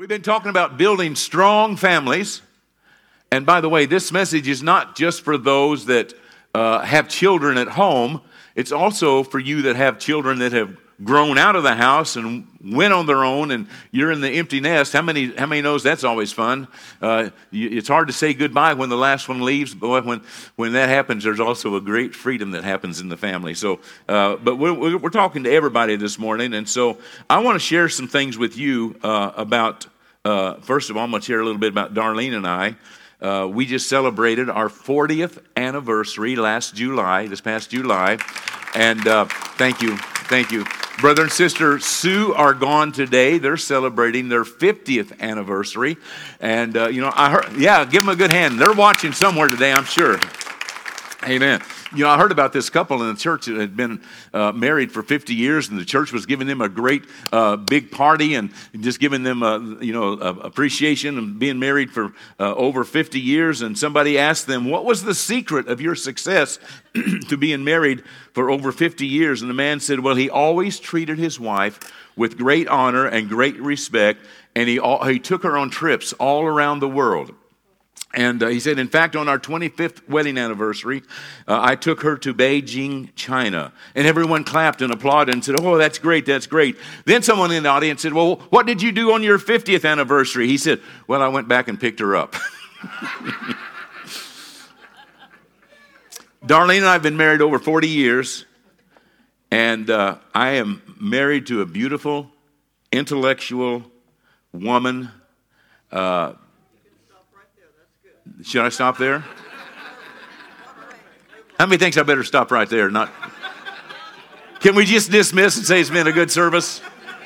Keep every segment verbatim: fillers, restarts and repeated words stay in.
We've been talking about building strong families. And by the way, this message is not just for those that uh, have children at home. It's also for you that have children that have grown out of the house and went on their own, and you're in the empty nest. How many how many knows that's always fun? Uh, you, it's hard to say goodbye when the last one leaves, but when, when that happens, there's also a great freedom that happens in the family. So, uh, but we're, we're talking to everybody this morning, and so I want to share some things with you uh, about, uh, first of all, I'm going to share a little bit about Darlene and I. Uh, we just celebrated our fortieth anniversary last July, this past July, and uh, thank you, thank you. Brother and sister Sue are gone today. They're celebrating their fiftieth anniversary. And, uh, you know, I heard, yeah, give them a good hand. They're watching somewhere today, I'm sure. Amen. You know, I heard about this couple in the church that had been uh, married for fifty years, and the church was giving them a great uh, big party and just giving them, uh, you know, uh, appreciation of being married for uh, over fifty years. And somebody asked them, what was the secret of your success to being married for over fifty years? And the man said, well, he always treated his wife with great honor and great respect, and he, he took her on trips all around the world. And uh, he said, in fact, on our twenty-fifth wedding anniversary, uh, I took her to Beijing, China. And everyone clapped and applauded and said, oh, that's great, that's great. Then someone in the audience said, well, what did you do on your fiftieth anniversary? He said, well, I went back and picked her up. Darlene and I have been married over forty years. And uh, I am married to a beautiful, intellectual woman. Uh Should I stop there? How many thinks I better stop right there? Not. Can we just dismiss and say it's been a good service?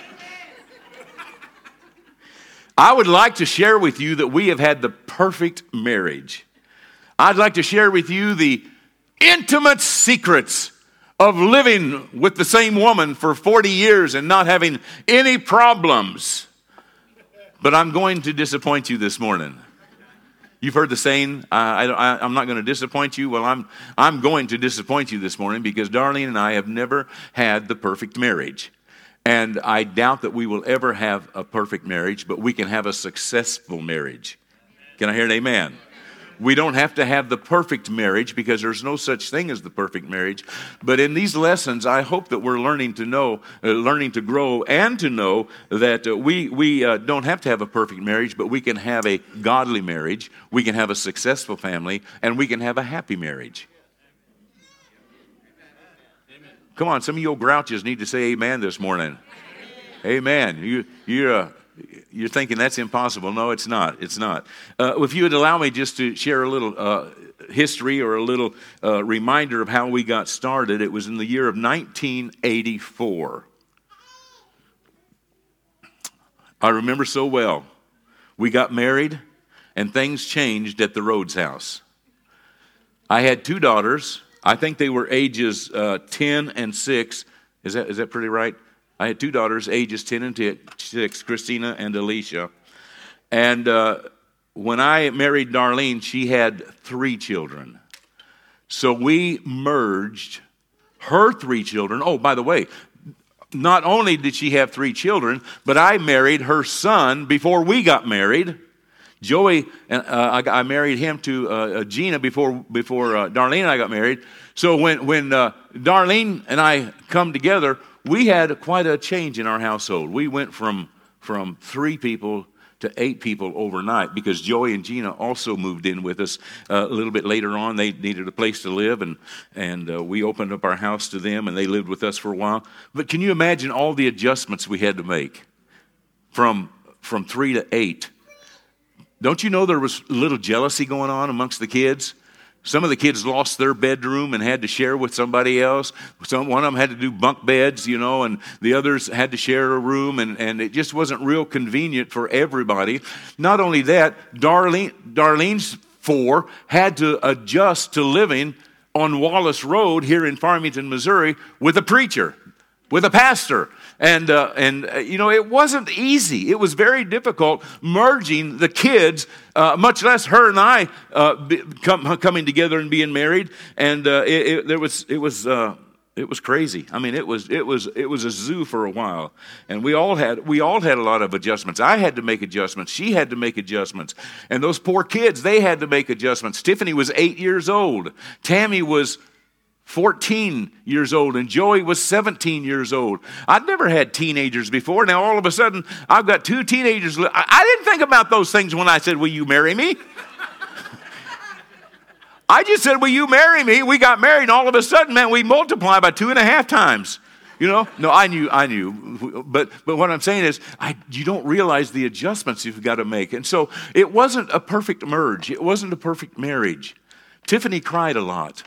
I would like to share with you that we have had the perfect marriage. I'd like to share with you the intimate secrets of living with the same woman for forty years and not having any problems. But I'm going to disappoint you this morning. You've heard the saying, uh, I, I, I'm not going to disappoint you. Well, I'm I'm going to disappoint you this morning because Darlene and I have never had the perfect marriage. And I doubt that we will ever have a perfect marriage, but we can have a successful marriage. Can I hear an amen? We don't have to have the perfect marriage because there's no such thing as the perfect marriage. But in these lessons, I hope that we're learning to know, uh, learning to grow, and to know that uh, we we uh, don't have to have a perfect marriage, but we can have a godly marriage, we can have a successful family, and we can have a happy marriage. Amen. Come on, some of you old grouches need to say amen this morning. Amen. Amen. You you're. Uh, You're thinking that's impossible. No, it's not. It's not. Uh, if you would allow me just to share a little uh, history or a little uh, reminder of how we got started. It was in the year of nineteen eighty-four. I remember so well. We got married and things changed at the Rhodes house. I had two daughters. I think they were ages uh, ten and six. Is that is that pretty right? I had two daughters, ages ten and six, Christina and Alicia. And uh, when I married Darlene, she had three children. So we merged her three children. Oh, by the way, not only did she have three children, but I married her son before we got married. Joey, uh, I, I married him to uh, Gina before before uh, Darlene and I got married. So when, when uh, Darlene and I come together, we had quite a change in our household. We went from, from three people to eight people overnight because Joey and Gina also moved in with us uh, a little bit later on. They needed a place to live, and, and uh, we opened up our house to them, and they lived with us for a while. But can you imagine all the adjustments we had to make from, from three to eight? Don't you know there was a little jealousy going on amongst the kids? Some of the kids lost their bedroom and had to share with somebody else. Some, one of them had to do bunk beds, you know, and the others had to share a room, and, and it just wasn't real convenient for everybody. Not only that, Darlene, Darlene's four had to adjust to living on Wallace Road here in Farmington, Missouri, with a preacher, with a pastor. And, uh, and uh, you know, it wasn't easy. It was very difficult merging the kids, uh, much less her and I uh, be, come, coming together and being married. And uh, it, it, there was, it was, uh, It was crazy. I mean, it was it was it was a zoo for a while, and we all had we all had a lot of adjustments. I had to make adjustments. She had to make adjustments, and those poor kids, they had to make adjustments. Tiffany was eight years old. Tammy was fourteen years old, and Joey was seventeen years old. I'd never had teenagers before. Now all of a sudden, I've got two teenagers. I, I didn't think about those things when I said, "Will you marry me?" I just said, "Will you marry me?" We got married, and all of a sudden, man, we multiply by two and a half times. You know? No, I knew, I knew. But but what I'm saying is, I, you don't realize the adjustments you've got to make. And so it wasn't a perfect merge. It wasn't a perfect marriage. Tiffany cried a lot.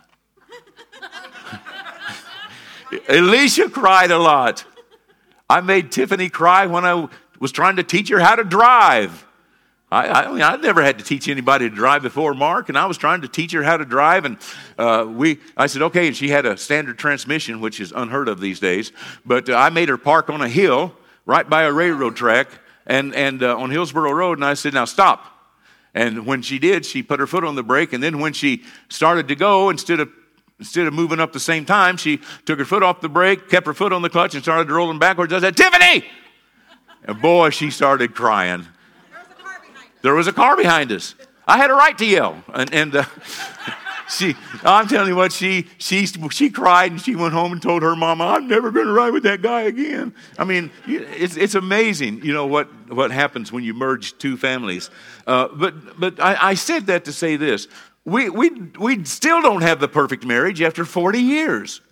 Alicia cried a lot. I made Tiffany cry when I was trying to teach her how to drive. I, I mean, I never had to teach anybody to drive before, Mark, and I was trying to teach her how to drive, and uh, we. I said, okay, and she had a standard transmission, which is unheard of these days, but uh, I made her park on a hill right by a railroad track and, and uh, on Hillsborough Road, and I said, now stop. And when she did, she put her foot on the brake, and then when she started to go, instead of Instead of moving up the same time, she took her foot off the brake, kept her foot on the clutch, and started rolling backwards. I said, Tiffany! And boy, she started crying. There was a car behind us. I had a right to yell. And, and uh, she, I'm telling you what, she, she, she cried, and she went home and told her mama, I'm never going to ride with that guy again. I mean, it's, it's amazing, you know, what, what happens when you merge two families. Uh, but but I, I said that to say this. We, we, we still don't have the perfect marriage after forty years.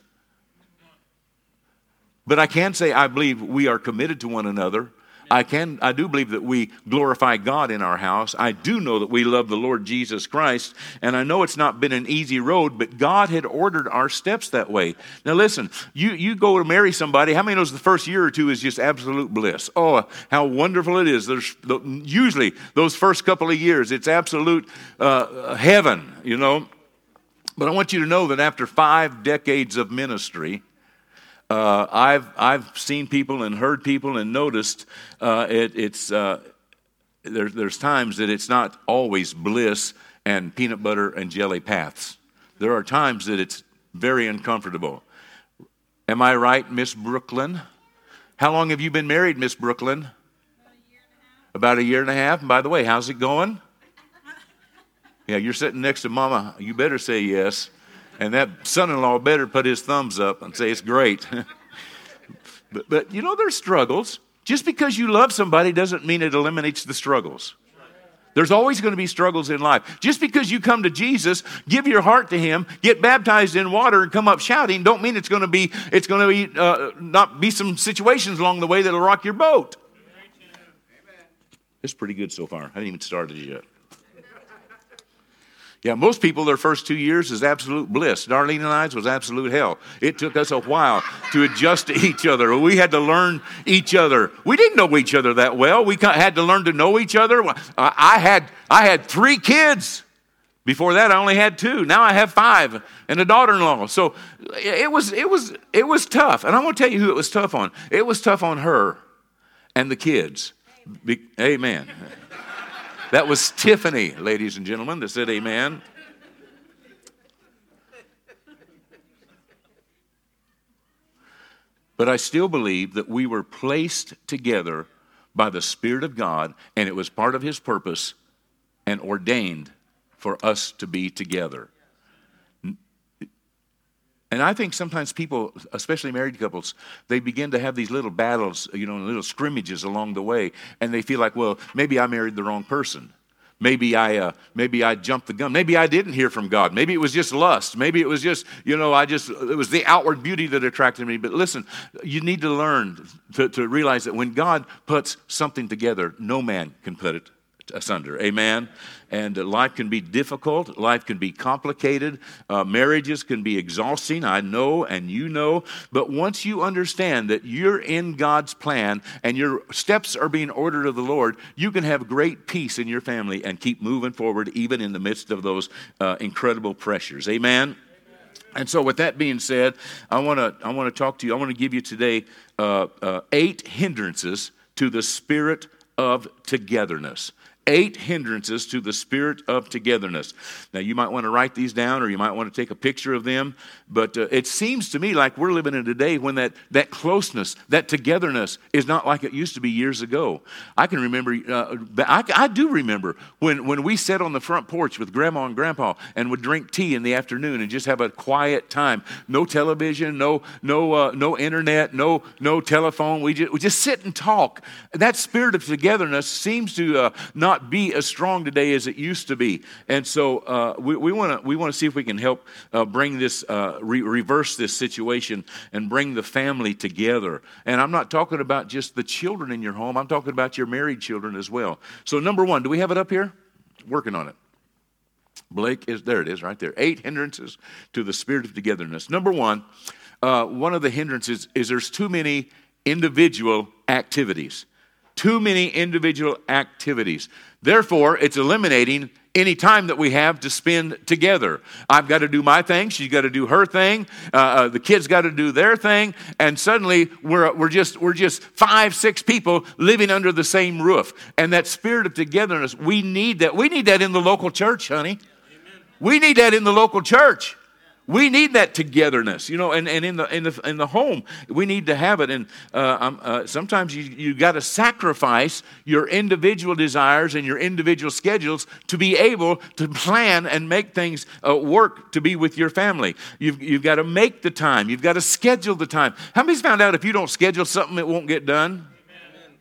But I can say I believe we are committed to one another. I can, I do believe that we glorify God in our house. I do know that we love the Lord Jesus Christ. And I know it's not been an easy road, but God had ordered our steps that way. Now listen, you, you go to marry somebody, how many knows the first year or two is just absolute bliss? Oh, how wonderful it is. There's usually those first couple of years, it's absolute uh, heaven, you know. But I want you to know that after five decades of ministry, Uh, I've I've seen people and heard people and noticed uh, it, it's uh, there, there's times that it's not always bliss and peanut butter and jelly paths. There are times that it's very uncomfortable. Am I right, Miss Brooklyn? How long have you been married, Miss Brooklyn? About a year and a half. And by the way, how's it going? Yeah, you're sitting next to Mama. You better say yes. And that son-in-law better put his thumbs up and say it's great. but, but, you know, there's struggles. Just because you love somebody doesn't mean it eliminates the struggles. There's always going to be struggles in life. Just because you come to Jesus, give your heart to Him, get baptized in water, and come up shouting, don't mean it's going to be, it's going to be, uh, not be some situations along the way that'll rock your boat. It's pretty good so far. I haven't even started yet. Yeah, most people, their first two years is absolute bliss. Darlene and I's was absolute hell. It took us a while to adjust to each other. We had to learn each other. We didn't know each other that well. We had to learn to know each other. I had, I had three kids. Before that, I only had two. Now I have five and a daughter-in-law. So it was, it was, it was tough. And I want to tell you who it was tough on. It was tough on her and the kids. Be, amen. That was Tiffany, ladies and gentlemen, that said amen. But I still believe that we were placed together by the Spirit of God, and it was part of His purpose and ordained for us to be together. And I think sometimes people, especially married couples, they begin to have these little battles, you know, little scrimmages along the way, and they feel like, well, maybe I married the wrong person. Maybe I, uh, maybe I jumped the gun. Maybe I didn't hear from God. Maybe it was just lust. Maybe it was just, you know, I just, it was the outward beauty that attracted me. But listen, you need to learn to, to realize that when God puts something together, no man can put it asunder. Amen. And uh, life can be difficult. Life can be complicated. Uh, marriages can be exhausting. I know, and you know. But once you understand that you're in God's plan and your steps are being ordered of the Lord, you can have great peace in your family and keep moving forward even in the midst of those uh, incredible pressures. Amen. And so with that being said, I want to I want to talk to you. I want to give you today uh, uh, eight hindrances to the spirit of togetherness. Eight hindrances to the spirit of togetherness. Now, you might want to write these down, or you might want to take a picture of them, but uh, it seems to me like we're living in a day when that, that closeness, that togetherness is not like it used to be years ago. I can remember, uh, I, I do remember when, when we sat on the front porch with Grandma and Grandpa and would drink tea in the afternoon and just have a quiet time. No television, no no uh, no internet, no no telephone. We just, we just sit and talk. That spirit of togetherness seems to uh, not be as strong today as it used to be, and so uh, we want to we want to see if we can help uh, bring this uh, re- reverse this situation and bring the family together. And I'm not talking about just the children in your home. I'm talking about your married children as well. So number one, do we have it up here? Working on it. Blake is there. It is right there. Eight hindrances to the spirit of togetherness. Number one, uh, one of the hindrances is there's too many individual activities. Too many individual activities. Therefore, it's eliminating any time that we have to spend together. I've got to do my thing. She's got to do her thing. Uh, uh, the kids got to do their thing. And suddenly, we're we're just we're just five, six people living under the same roof. And that spirit of togetherness, we need that. We need that in the local church, honey. Amen. We need that in the local church. We need that togetherness, you know, and, and in the in the in the home, we need to have it. And uh, um, uh, sometimes you you got to sacrifice your individual desires and your individual schedules to be able to plan and make things uh, work to be with your family. You've you've got to make the time. You've got to schedule the time. How many's found out if you don't schedule something, it won't get done? Amen.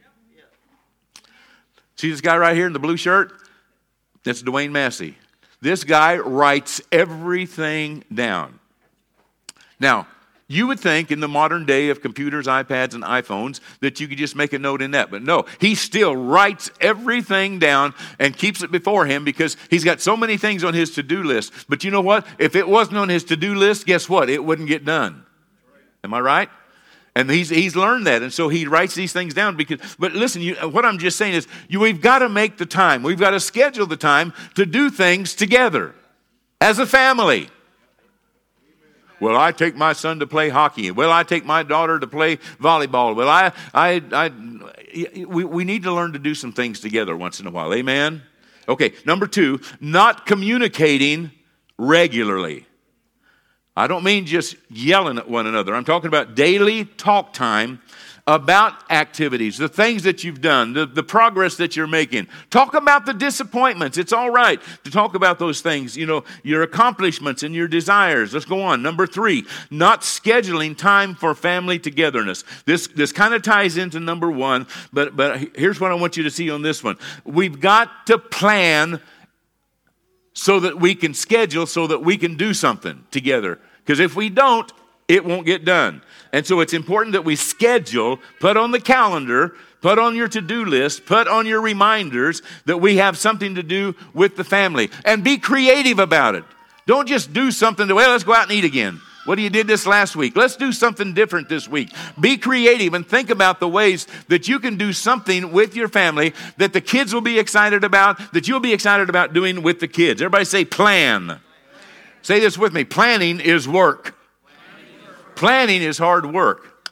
See this guy right here in the blue shirt? That's Dwayne Massey. This guy writes everything down. Now, you would think in the modern day of computers, iPads, and iPhones that you could just make a note in that. But no, he still writes everything down and keeps it before him because he's got so many things on his to-do list. But you know what? If it wasn't on his to-do list, guess what? It wouldn't get done. Am I right? And he's he's learned that, and so he writes these things down. Because, but listen, you, what I'm just saying is, you, we've got to make the time. We've got to schedule the time to do things together as a family. Well, I take my son to play hockey. Well, I take my daughter to play volleyball. Well, I I I we we need to learn to do some things together once in a while. Amen. Okay, number two, not communicating regularly. I don't mean just yelling at one another. I'm talking about daily talk time about activities, the things that you've done, the, the progress that you're making. Talk about the disappointments. It's all right to talk about those things, you know, your accomplishments and your desires. Let's go on. Number three, not scheduling time for family togetherness. This, this kind of ties into number one, but, but here's what I want you to see on this one. We've got to plan so that we can schedule, so that we can do something together. Because if we don't, it won't get done. And so it's important that we schedule, put on the calendar, put on your to-do list, put on your reminders that we have something to do with the family. And be creative about it. Don't just do something to, well, let's go out and eat again. What do you did this last week? Let's do something different this week. Be creative and think about the ways that you can do something with your family that the kids will be excited about, that you'll be excited about doing with the kids. Everybody say plan. Say this with me. Planning is work. Planning is hard work.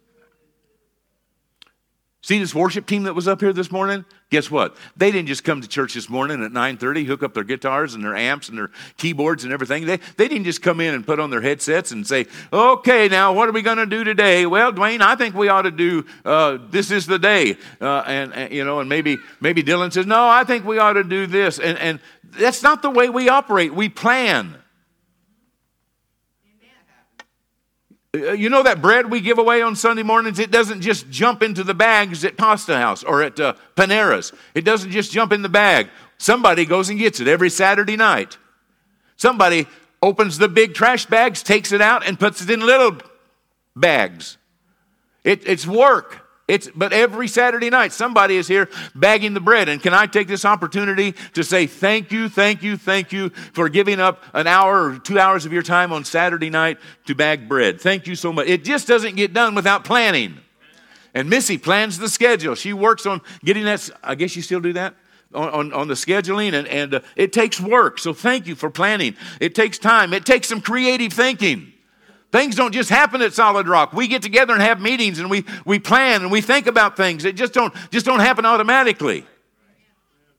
See this worship team that was up here this morning? Guess what? They didn't just come to church this morning at nine thirty, hook up their guitars and their amps and their keyboards and everything. They, they didn't just come in and put on their headsets and say, okay, now what are we going to do today? Well, Dwayne, I think we ought to do, uh, this is the day. Uh, and, and, you know, and maybe maybe Dylan says, no, I think we ought to do this. And, and that's not the way we operate. We plan. You know that bread we give away on Sunday mornings, it doesn't just jump into the bags at Pasta House or at uh, Panera's. It doesn't just jump in the bag. Somebody goes and gets it every Saturday night. Somebody opens the big trash bags, takes it out, and puts it in little bags. It, it's work. It's, but every Saturday night, somebody is here bagging the bread. And can I take this opportunity to say thank you, thank you, thank you for giving up an hour or two hours of your time on Saturday night to bag bread. Thank you so much. It just doesn't get done without planning. And Missy plans the schedule. She works on getting that. I guess you still do that? On, on, on the scheduling, and, and uh, it takes work. So thank you for planning. It takes time. It takes some creative thinking. Things don't just happen at Solid Rock. We get together and have meetings, and we, we plan, and we think about things. It just don't, just don't happen automatically.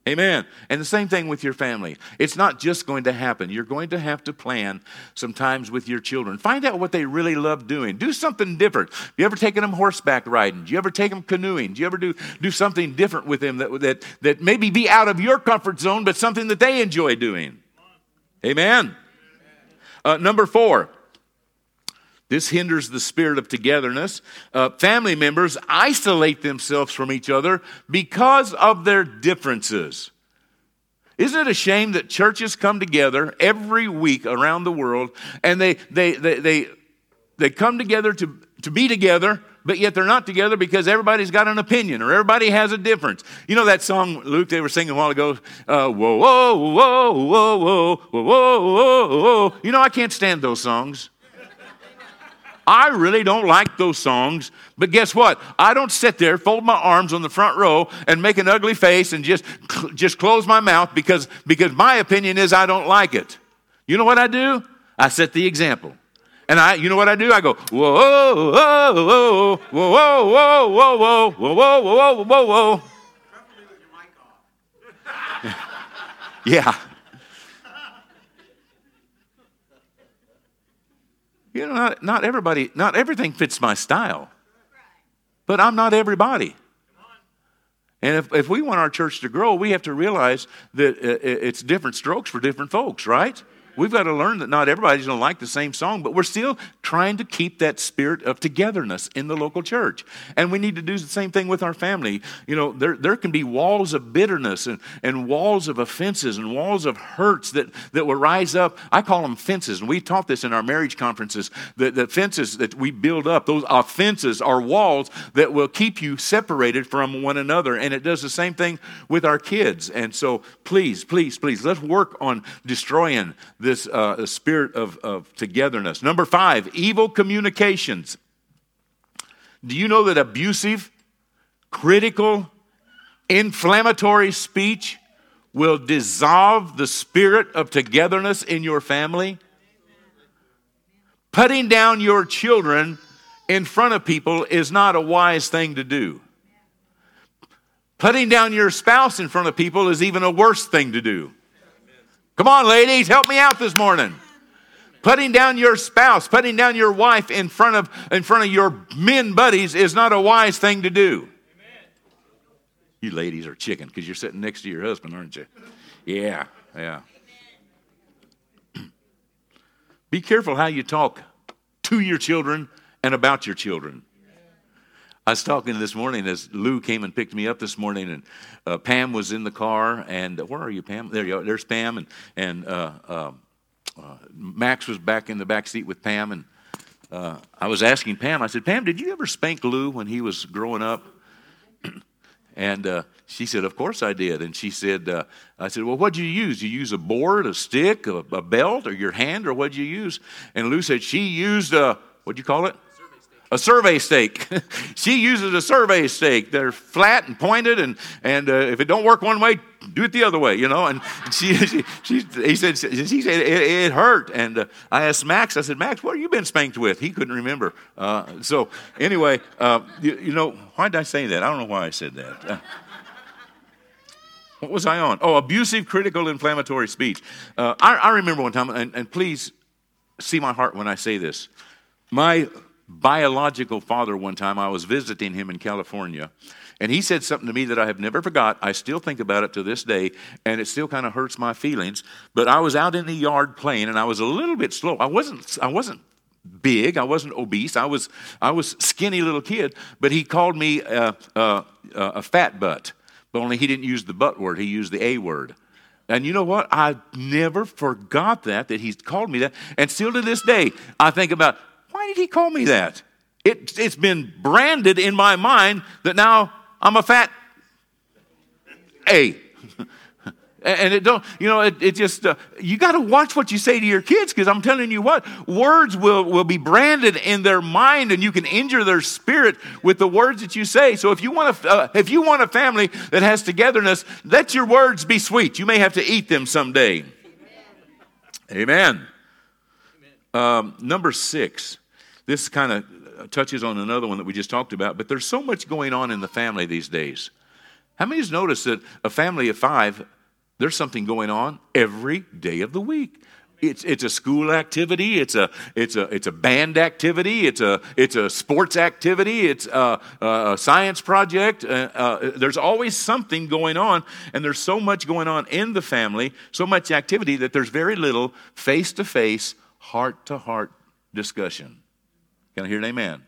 Amen. And the same thing with your family. It's not just going to happen. You're going to have to plan sometimes with your children. Find out what they really love doing. Do something different. Have you ever taken them horseback riding? Do you ever take them canoeing? Do you ever do, do something different with them that, that, that maybe be out of your comfort zone, but something that they enjoy doing? Amen. Uh, number four. This hinders the spirit of togetherness. Uh, family members isolate themselves from each other because of their differences. Isn't it a shame that churches come together every week around the world and they they they they, they come together to, to be together, but yet they're not together because everybody's got an opinion or everybody has a difference. You know that song, Luke, they were singing a while ago, uh, whoa, whoa, whoa, whoa, whoa, whoa, whoa, whoa, whoa. You know, I can't stand those songs. I really don't like those songs, but guess what? I don't sit there, fold my arms on the front row, and make an ugly face and just, just close my mouth because, because my opinion is I don't like it. You know what I do? I set the example. And I, you know what I do? I go, whoa, whoa, whoa, whoa, whoa, whoa, whoa, whoa, whoa, whoa, whoa, whoa, whoa. Yeah. You know, not, not everybody, not everything fits my style. But I'm not everybody. And if, if we want our church to grow, we have to realize that it's different strokes for different folks, right? We've got to learn that not everybody's going to like the same song, but we're still trying to keep that spirit of togetherness in the local church. And we need to do the same thing with our family. You know, there, there can be walls of bitterness and, and walls of offenses and walls of hurts that, that will rise up. I call them fences, and we taught this in our marriage conferences, the, the fences that we build up, those offenses are walls that will keep you separated from one another. And it does the same thing with our kids. And so please, please, please, let's work on destroying this this uh, spirit of, of togetherness. Number five, evil communications. Do you know that abusive, critical, inflammatory speech will dissolve the spirit of togetherness in your family? Putting down your children in front of people is not a wise thing to do. Putting down your spouse in front of people is even a worse thing to do. Come on, ladies, help me out this morning. Putting down your spouse, putting down your wife in front of in front of your men buddies is not a wise thing to do. Amen. You ladies are chicken because you're sitting next to your husband, aren't you? Yeah, yeah. Be careful how you talk to your children and about your children. I was talking this morning as Lou came and picked me up this morning, and uh, Pam was in the car. And uh, where are you, Pam? There you are. There's Pam, and and uh, uh, uh, Max was back in the back seat with Pam. And uh, I was asking Pam. I said, Pam, did you ever spank Lou when he was growing up? And uh, she said, of course I did. And she said, uh, I said, well, what'd you use? You use a board, a stick, a, a belt, or your hand, or what'd you use? And Lou said she used a, what'd you call it? A survey stake. She uses a survey stake. They're flat and pointed, and and uh, if it don't work one way, do it the other way, you know. And she, she, she he said, she said it, it hurt. And uh, I asked Max. I said, Max, what have you been spanked with? He couldn't remember. Uh, so anyway, uh, you, you know, why did I say that? I don't know why I said that. Uh, what was I on? Oh, abusive, critical, inflammatory speech. Uh, I, I remember one time, and, and please see my heart when I say this. My biological father, one time I was visiting him in California, and he said something to me that I have never forgot. I still think about it to this day, and it still kind of hurts my feelings. But I was out in the yard playing, and I was a little bit slow. I wasn't I wasn't big. I wasn't obese. I was I was skinny little kid. But he called me uh, uh, uh, a fat butt. But only he didn't use the butt word. He used the A word. And you know what? I never forgot that, that he called me that. And still to this day, I think about, why did he call me that? It, it's been branded in my mind that now I'm a fat A. And it don't, you know, it, it just, uh, you got to watch what you say to your kids, because I'm telling you what, words will, will be branded in their mind, and you can injure their spirit with the words that you say. So if you want a, uh, if you want a family that has togetherness, let your words be sweet. You may have to eat them someday. Amen. Amen. Um, number six, this kind of touches on another one that we just talked about, but there's so much going on in the family these days. How many of you noticed that a family of five, there's something going on every day of the week? It's it's a school activity. It's a it's a it's a band activity. It's a it's a sports activity. It's a, a science project. Uh, uh, there's always something going on, and there's so much going on in the family, so much activity that there's very little face to face, heart to heart discussion. Can I hear an amen?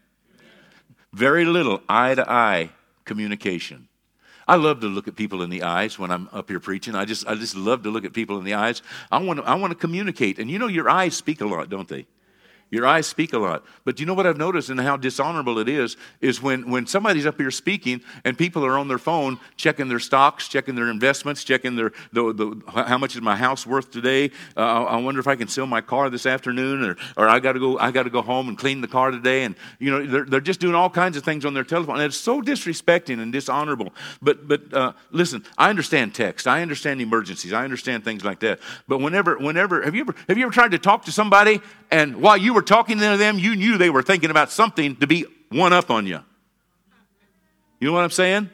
Very little eye to eye communication. I love to look at people in the eyes when I'm up here preaching. I just I just love to look at people in the eyes. I want to, I want to communicate. And you know, your eyes speak a lot, don't they? Your eyes speak a lot. But you know what I've noticed and how dishonorable it is, is when, when somebody's up here speaking and people are on their phone checking their stocks, checking their investments, checking their the, the how much is my house worth today? Uh, I wonder if I can sell my car this afternoon, or or I got to go I got to go home and clean the car today. And you know, they're they're just doing all kinds of things on their telephone. And it's so disrespecting and dishonorable. But but uh, listen, I understand text. I understand emergencies. I understand things like that. But whenever whenever have you ever have you ever tried to talk to somebody and while you were talking to them, you knew they were thinking about something to be one up on you? You know what I'm saying?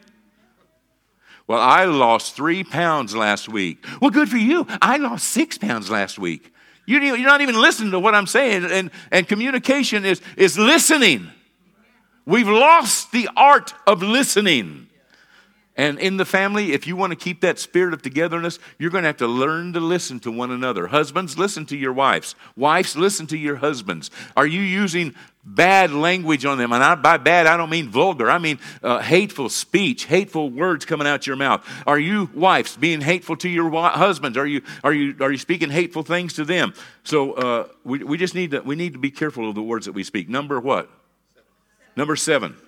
Well, I lost three pounds last week. Well, good for you. I lost six pounds last week. You, you're not even listening to what I'm saying. And, and communication is, is listening. We've lost the art of listening. And in the family, if you want to keep that spirit of togetherness, you're going to have to learn to listen to one another. Husbands, listen to your wives. Wives, listen to your husbands. Are you using bad language on them? And I, by bad, I don't mean vulgar. I mean uh, hateful speech, hateful words coming out your mouth. Are you wives being hateful to your wa- husbands? Are you are you are you speaking hateful things to them? So uh, we we just need to we need to be careful of the words that we speak. Number what? Number seven.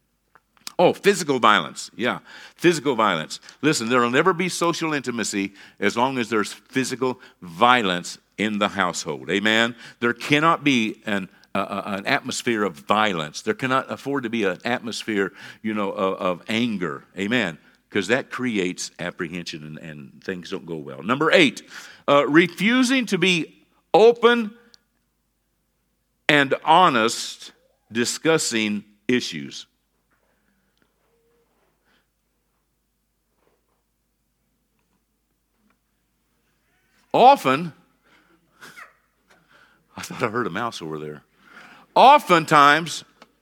Oh, physical violence. Yeah, physical violence. Listen, there will never be social intimacy as long as there's physical violence in the household. Amen? There cannot be an uh, an atmosphere of violence. There cannot afford to be an atmosphere, you know, of, of anger. Amen? Because that creates apprehension and, and things don't go well. Number eight, uh, refusing to be open and honest discussing issues. Often, I thought I heard a mouse over there. Oftentimes,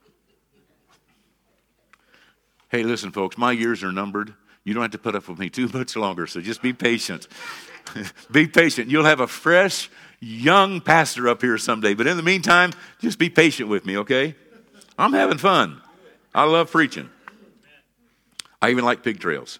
hey, listen, folks, my years are numbered. You don't have to put up with me too much longer, so just be patient. Be patient. You'll have a fresh, young pastor up here someday. But in the meantime, just be patient with me, okay? I'm having fun. I love preaching. I even like pig trails.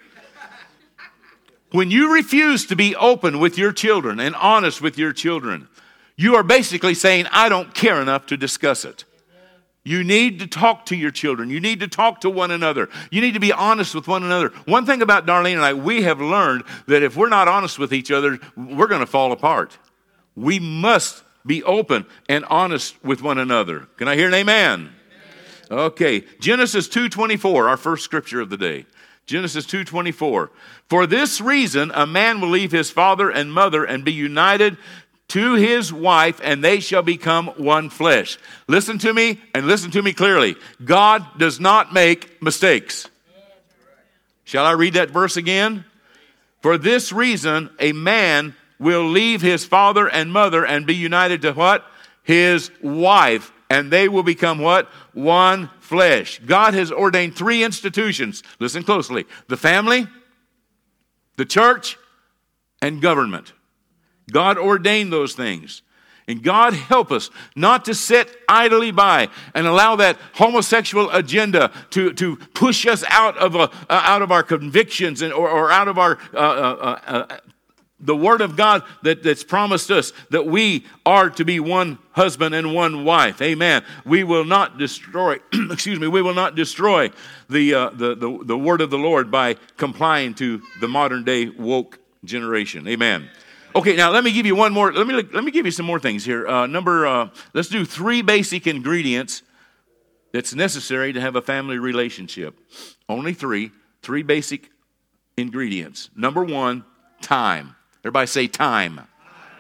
When you refuse to be open with your children and honest with your children, you are basically saying, I don't care enough to discuss it. You need to talk to your children. You need to talk to one another. You need to be honest with one another. One thing about Darlene and I, we have learned that if we're not honest with each other, we're going to fall apart. We must be open and honest with one another. Can I hear an amen? Amen. Okay, Genesis two twenty-four, our first scripture of the day. Genesis two twenty-four. For this reason, a man will leave his father and mother and be united to his wife, and they shall become one flesh. Listen to me, and listen to me clearly. God does not make mistakes. Shall I read that verse again? For this reason, a man will leave his father and mother and be united to what? His wife. And they will become what? One flesh. God has ordained three institutions. Listen closely. The family, the church, and government. God ordained those things. And God help us not to sit idly by and allow that homosexual agenda to, to push us out of, a, uh, out of our convictions and, or, or out of our... Uh, uh, uh, The word of God that, that's promised us that we are to be one husband and one wife. Amen. We will not destroy, excuse me, we will not destroy the, uh, the, the, the word of the Lord by complying to the modern day woke generation. Amen. Okay, now let me give you one more, let me, let me give you some more things here. Uh, number, uh, let's do three basic ingredients that's necessary to have a family relationship. Only three, three basic ingredients. Number one, time. Everybody say time. Time.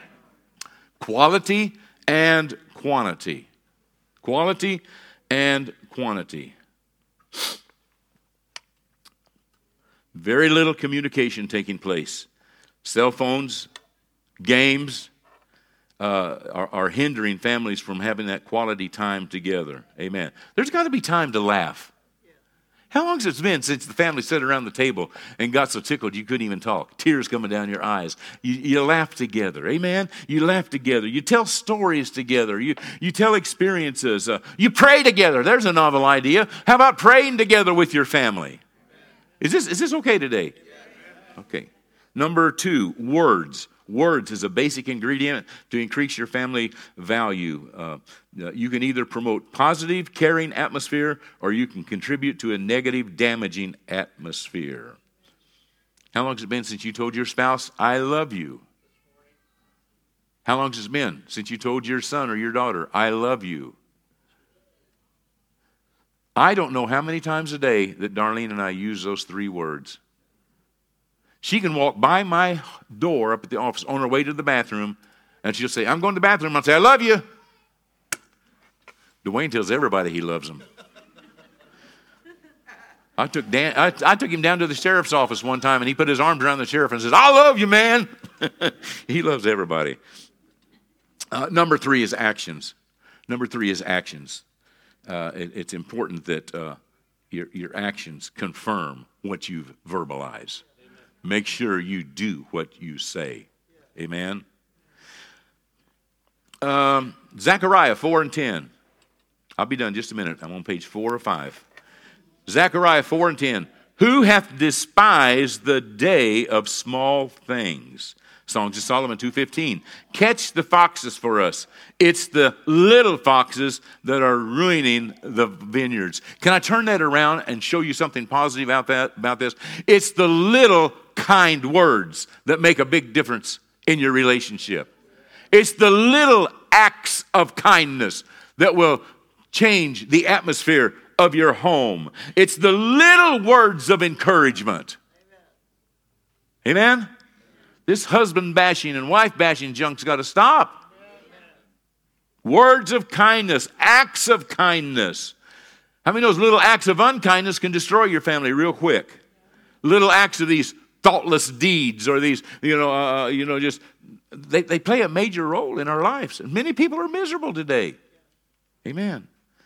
Quality and quantity. Quality and quantity. Very little communication taking place. Cell phones, games uh, are, are hindering families from having that quality time together. Amen. There's got to be time to laugh. How long has it been since the family sat around the table and got so tickled you couldn't even talk? Tears coming down your eyes. You, you laugh together. Amen? You laugh together. You tell stories together. You, you tell experiences. Uh, you pray together. There's a novel idea. How about praying together with your family? Is this, is this okay today? Okay. Number two, words. Words is a basic ingredient to increase your family value. Uh, you can either promote positive, caring atmosphere, or you can contribute to a negative, damaging atmosphere. How long has it been since you told your spouse, I love you? How long has it been since you told your son or your daughter, I love you? I don't know how many times a day that Darlene and I use those three words. She can walk by my door up at the office on her way to the bathroom, and she'll say, I'm going to the bathroom. I'll say, I love you. Dwayne tells everybody he loves them. I took Dan, I, I took him down to the sheriff's office one time, and he put his arms around the sheriff and says, I love you, man. He loves everybody. Uh, number three is actions. Number three is actions. Uh, it, it's important that uh, your, your actions confirm what you've verbalized. Make sure you do what you say. Amen. Um, Zechariah four and ten. I'll be done in just a minute. I'm on page four or five. Zechariah four and ten. Who hath despised the day of small things? Songs of Solomon two fifteen. Catch the foxes for us. It's the little foxes that are ruining the vineyards. Can I turn that around and show you something positive about that? About this? It's the little kind words that make a big difference in your relationship. It's the little acts of kindness that will change the atmosphere of your home. It's the little words of encouragement. Amen? Amen? This husband bashing and wife bashing junk's got to stop. Amen. Words of kindness, acts of kindness. How many of those little acts of unkindness can destroy your family real quick? Little acts of these thoughtless deeds or these, you know, uh, you know, just, they, they play a major role in our lives. And many people are miserable today. Amen.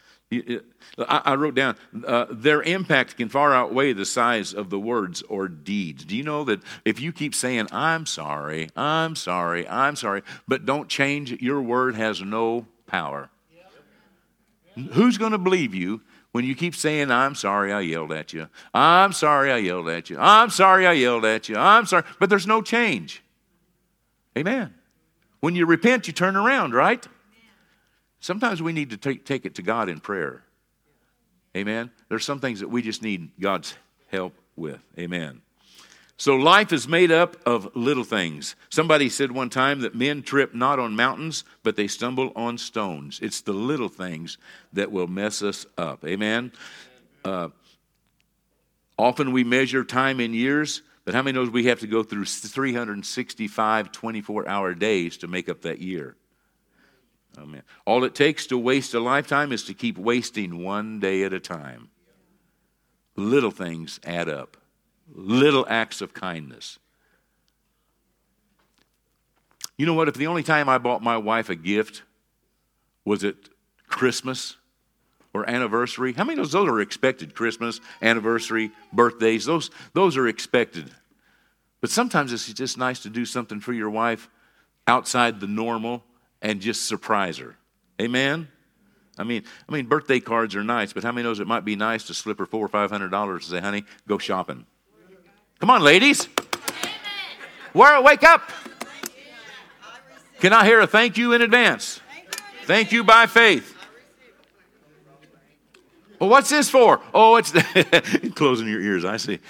I wrote down, uh, their impact can far outweigh the size of the words or deeds. Do you know that if you keep saying, I'm sorry, I'm sorry, I'm sorry, but don't change, your word has no power. Yep. Who's going to believe you when you keep saying, I'm sorry I yelled at you, I'm sorry I yelled at you, I'm sorry I yelled at you, I'm sorry, but there's no change. Amen. When you repent, you turn around, right? Sometimes we need to take, take it to God in prayer. Amen. There's some things that we just need God's help with. Amen. So life is made up of little things. Somebody said one time that men trip not on mountains, but they stumble on stones. It's the little things that will mess us up. Amen. Uh, often we measure time in years, but how many knows we have to go through three hundred sixty-five twenty-four hour days to make up that year? Amen. All it takes to waste a lifetime is to keep wasting one day at a time. Little things add up. Little acts of kindness. You know what? If the only time I bought my wife a gift was at Christmas or anniversary, how many of those are expected? Christmas, anniversary, birthdays, those, those are expected. But sometimes it's just nice to do something for your wife outside the normal and just surprise her. Amen? I mean, I mean, birthday cards are nice, but how many knows it might be nice to slip her four or five hundred dollars and say, honey, go shopping. Come on, ladies. Where, wake up. Can I hear a thank you in advance? Thank you by faith. Well, what's this for? Oh, it's closing your ears, I see.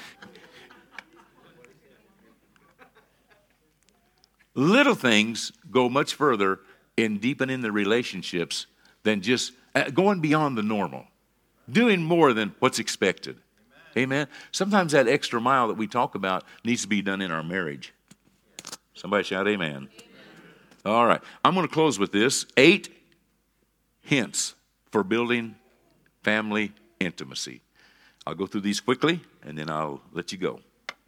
Little things go much further in deepening the relationships than just going beyond the normal, doing more than what's expected. Amen. Amen. Sometimes that extra mile that we talk about needs to be done in our marriage. Somebody shout amen. Amen. All right. I'm going to close with this. Eight hints for building family intimacy. I'll go through these quickly, and then I'll let you go.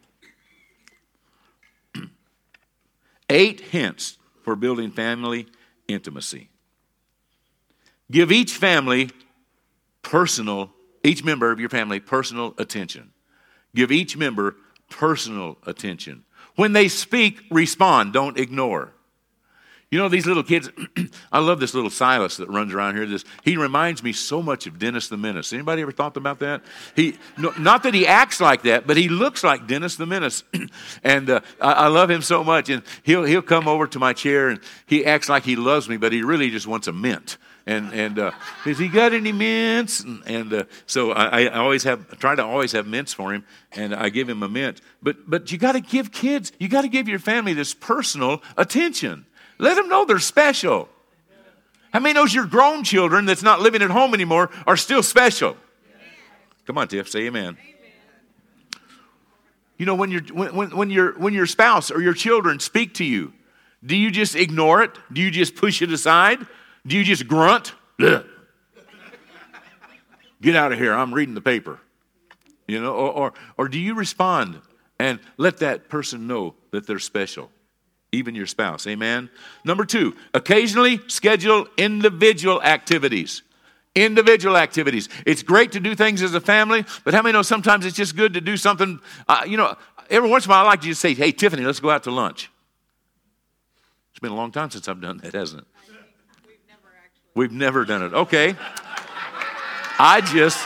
Eight hints for building family intimacy. Give each family personal, each member of your family personal attention. Give each member personal attention. When they speak, respond. Don't ignore. You know, these little kids, I love this little Silas that runs around here. This, he reminds me so much of Dennis the Menace. Anybody ever thought about that? He, no, not that he acts like that, but he looks like Dennis the Menace. and uh, I, I love him so much. And he'll, he'll come over to my chair and he acts like he loves me, but he really just wants a mint. And and uh, has he got any mints? And, and uh, so I, I always have I try to always have mints for him, and I give him a mint. But but you got to give kids, you got to give your family this personal attention. Let them know they're special. How many knows your grown children that's not living at home anymore are still special? Come on, Tiff, say amen. You know, when your when when your when your spouse or your children speak to you, do you just ignore it? Do you just push it aside? Do you just grunt? Ugh. Get out of here, I'm reading the paper. You know, or, or or do you respond and let that person know that they're special? Even your spouse, amen? Number two, occasionally schedule individual activities. Individual activities. It's great to do things as a family, but how many know sometimes it's just good to do something, uh, you know, every once in a while I like to just say, hey, Tiffany, let's go out to lunch. It's been a long time since I've done that, hasn't it? We've never done it. Okay. I just,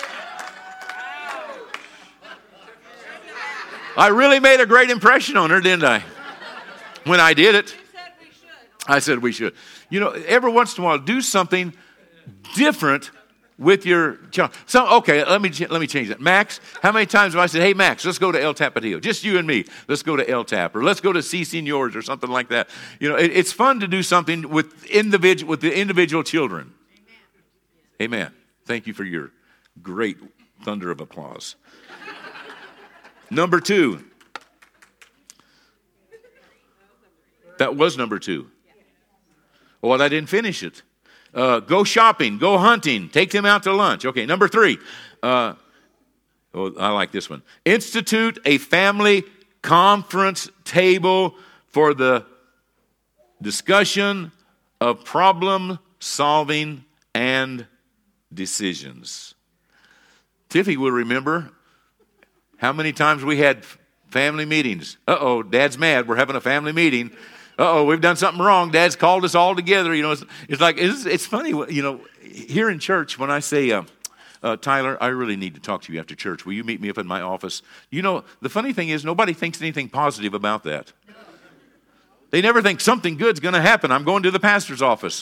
I really made a great impression on her, didn't I? When I did it. I said we should. You know, every once in a while, do something different with your child. So, okay, let me let me change that. Max, how many times have I said, hey, Max, let's go to El Tapatio. Just you and me. Let's go to El Tap. Or let's go to C. Seniors or something like that. You know, it, it's fun to do something with individual with the individual children. Amen. Amen. Thank you for your great thunder of applause. Number two. That was number two. Well, I didn't finish it. Uh, go shopping, go hunting, take them out to lunch. Okay, number three. Uh, oh, I like this one. Institute a family conference table for the discussion of problem solving and decisions. Tiffy will remember how many times we had family meetings. Uh-oh, Dad's mad. We're having a family meeting. Uh-oh, we've done something wrong. Dad's called us all together. You know, it's, it's like, it's, it's funny, you know, here in church, when I say, uh, uh, Tyler, I really need to talk to you after church. Will you meet me up in my office? You know, the funny thing is nobody thinks anything positive about that. They never think something good's going to happen. I'm going to the pastor's office.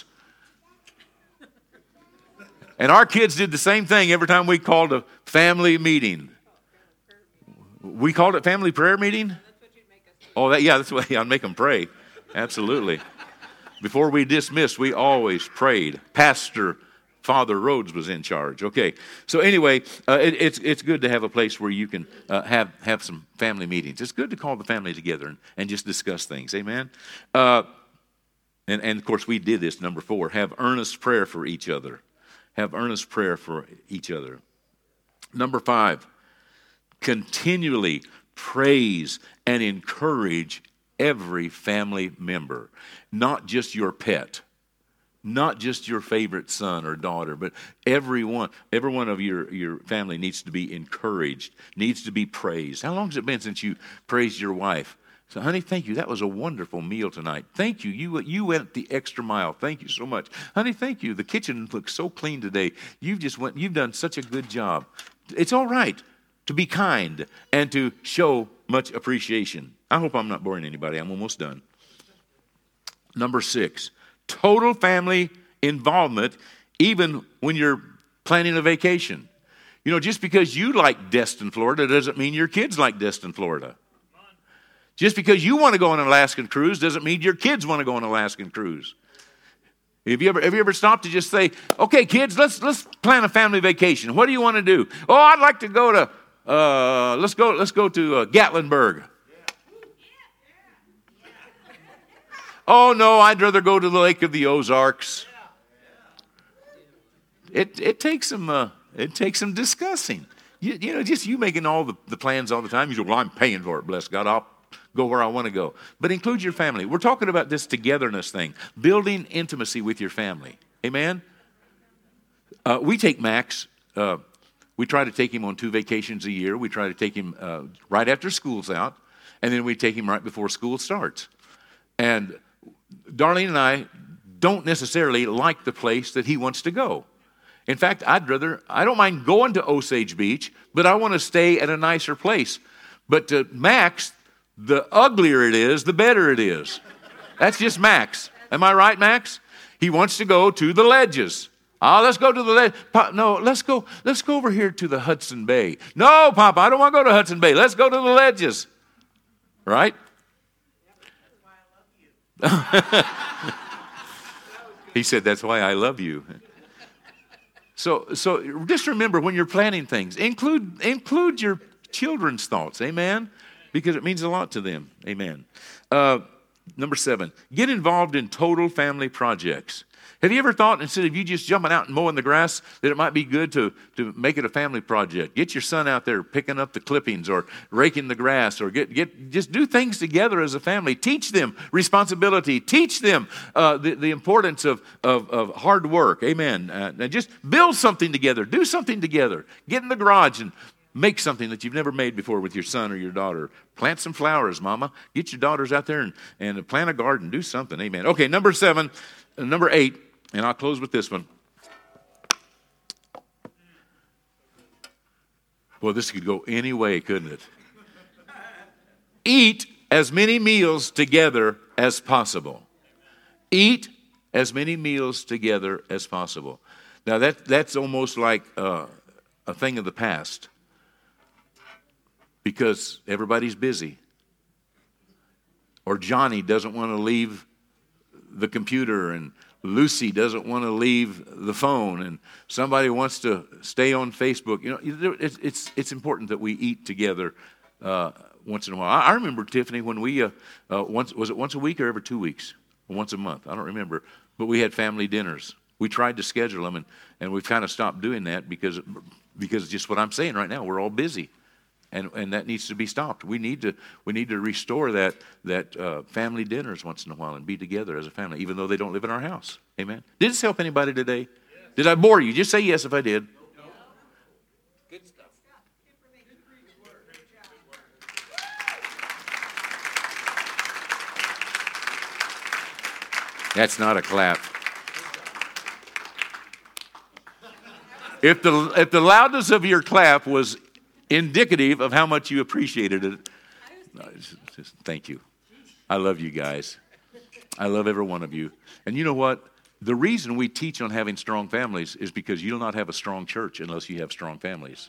And our kids did the same thing every time we called a family meeting. We called it family prayer meeting? Oh, that, yeah, that's the way I'd make them pray. Absolutely. Before we dismissed, we always prayed. Pastor Father Rhodes was in charge. Okay. So anyway, uh, it, it's it's good to have a place where you can uh, have have some family meetings. It's good to call the family together and, and just discuss things. Amen. Uh, and and of course we did this. Number four: have earnest prayer for each other. Have earnest prayer for each other. Number five: continually praise and encourage every family member, not just your pet, not just your favorite son or daughter, but everyone, every one of your, your family needs to be encouraged, needs to be praised. How long has it been since you praised your wife? So, honey, thank you. That was a wonderful meal tonight. Thank you. You, you went the extra mile. Thank you so much. Honey, thank you. The kitchen looks so clean today. You've just went, you've done such a good job. It's all right to be kind and to show much appreciation. I hope I'm not boring anybody. I'm almost done. Number six, total family involvement, even when you're planning a vacation. You know, just because you like Destin, Florida, doesn't mean your kids like Destin, Florida. Just because you want to go on an Alaskan cruise doesn't mean your kids want to go on an Alaskan cruise. Have you ever have you ever stopped to just say, okay, kids, let's let's plan a family vacation. What do you want to do? Oh, I'd like to go to uh, let's go let's go to uh, Gatlinburg. Oh, no, I'd rather go to the Lake of the Ozarks. It it takes some uh, it takes some discussing. You, you know, just you making all the, the plans all the time. You say, well, I'm paying for it, bless God. I'll go where I want to go. But include your family. We're talking about this togetherness thing, building intimacy with your family. Amen? Uh, we take Max, uh, we try to take him on two vacations a year. We try to take him uh, right after school's out, and then we take him right before school starts. And Darlene and I don't necessarily like the place that he wants to go. In fact, I'd rather, I don't mind going to Osage Beach, but I want to stay at a nicer place. But to Max, the uglier it is, the better it is. That's just Max. Am I right, Max? He wants to go to the ledges. Oh, let's go to the ledge. No, let's go, let's go over here to the Hudson Bay. No, Papa, I don't want to go to Hudson Bay. Let's go to the ledges. Right? He said, that's why I love you. So, so just remember when you're planning things, include, include your children's thoughts. Amen? Because it means a lot to them. Amen. Uh, number seven, get involved in total family projects. Have you ever thought, instead of you just jumping out and mowing the grass, that it might be good to, to make it a family project? Get your son out there picking up the clippings or raking the grass, or get, get just do things together as a family. Teach them responsibility. Teach them uh, the, the importance of, of, of hard work. Amen. Uh, and just build something together. Do something together. Get in the garage and make something that you've never made before with your son or your daughter. Plant some flowers, Mama. Get your daughters out there and, and plant a garden. Do something. Amen. Okay, number seven, uh, number eight. And I'll close with this one. Boy, this could go any way, couldn't it? Eat as many meals together as possible. Eat as many meals together as possible. Now, that, that's almost like uh, a thing of the past, because everybody's busy. Or Johnny doesn't want to leave the computer, and Lucy doesn't want to leave the phone, and somebody wants to stay on Facebook. You know, it's it's, it's important that we eat together uh, once in a while. I, I remember, Tiffany, when we uh, uh, once was it once a week or every two weeks, or once a month? I don't remember, but we had family dinners. We tried to schedule them, and, and we've kind of stopped doing that because because just what I'm saying right now, we're all busy. And and that needs to be stopped. We need to we need to restore that that uh, family dinners once in a while and be together as a family, even though they don't live in our house. Amen. Did this help anybody today? Yes. Did I bore you? Just say yes if I did. No. Good stuff. That's not a clap. If the if the loudness of your clap was indicative of how much you appreciated it. No, just, just, thank you. I love you guys. I love every one of you. And you know what? The reason we teach on having strong families is because you'll not have a strong church unless you have strong families.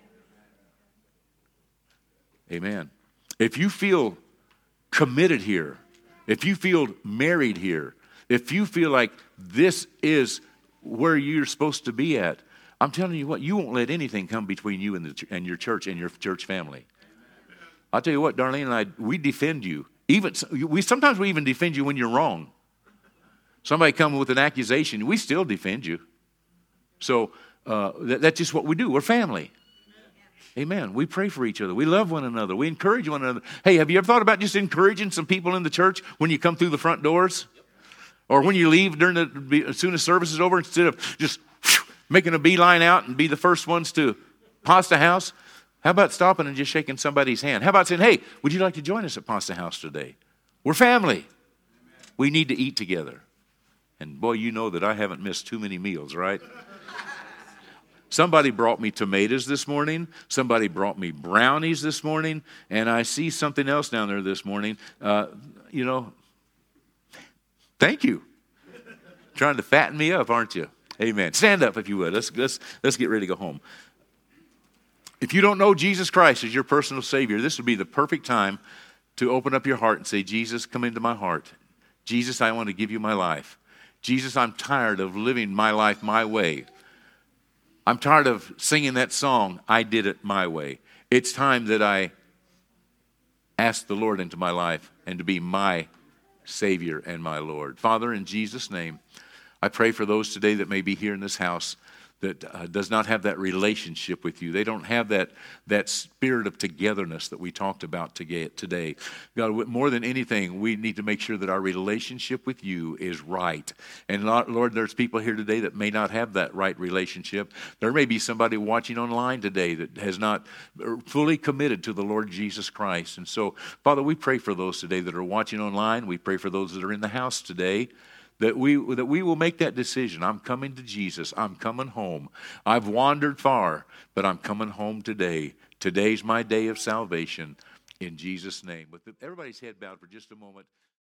Amen. If you feel committed here, if you feel married here, if you feel like this is where you're supposed to be at, I'm telling you what, you won't let anything come between you and, the, and your church and your church family. I'll tell you what, Darlene and I, we defend you. Even we sometimes we even defend you when you're wrong. Somebody comes with an accusation, we still defend you. So uh, that, that's just what we do. We're family. Amen. We pray for each other. We love one another. We encourage one another. Hey, have you ever thought about just encouraging some people in the church when you come through the front doors? Or when you leave during the, as soon as service is over, instead of just making a beeline out and be the first ones to Pasta House, how about stopping and just shaking somebody's hand? How about saying, hey, would you like to join us at Pasta House today? We're family. We need to eat together. And boy, you know that I haven't missed too many meals, right? Somebody brought me tomatoes this morning. Somebody brought me brownies this morning. And I see something else down there this morning. Uh, you know, thank you. Trying to fatten me up, aren't you? Amen. Stand up if you would. Let's, let's, let's get ready to go home. If you don't know Jesus Christ as your personal Savior, this would be the perfect time to open up your heart and say, Jesus, come into my heart. Jesus, I want to give you my life. Jesus, I'm tired of living my life my way. I'm tired of singing that song, I did it my way. It's time that I ask the Lord into my life and to be my Savior and my Lord. Father, in Jesus' name, I pray for those today that may be here in this house that uh, does not have that relationship with you. They don't have that that spirit of togetherness that we talked about today. God, more than anything, we need to make sure that our relationship with you is right. And Lord, there's people here today that may not have that right relationship. There may be somebody watching online today that has not fully committed to the Lord Jesus Christ. And so, Father, we pray for those today that are watching online. We pray for those that are in the house today. That we that we will make that decision. I'm coming to Jesus. I'm coming home. I've wandered far, but I'm coming home today. Today's my day of salvation. In Jesus' name. With everybody's head bowed for just a moment.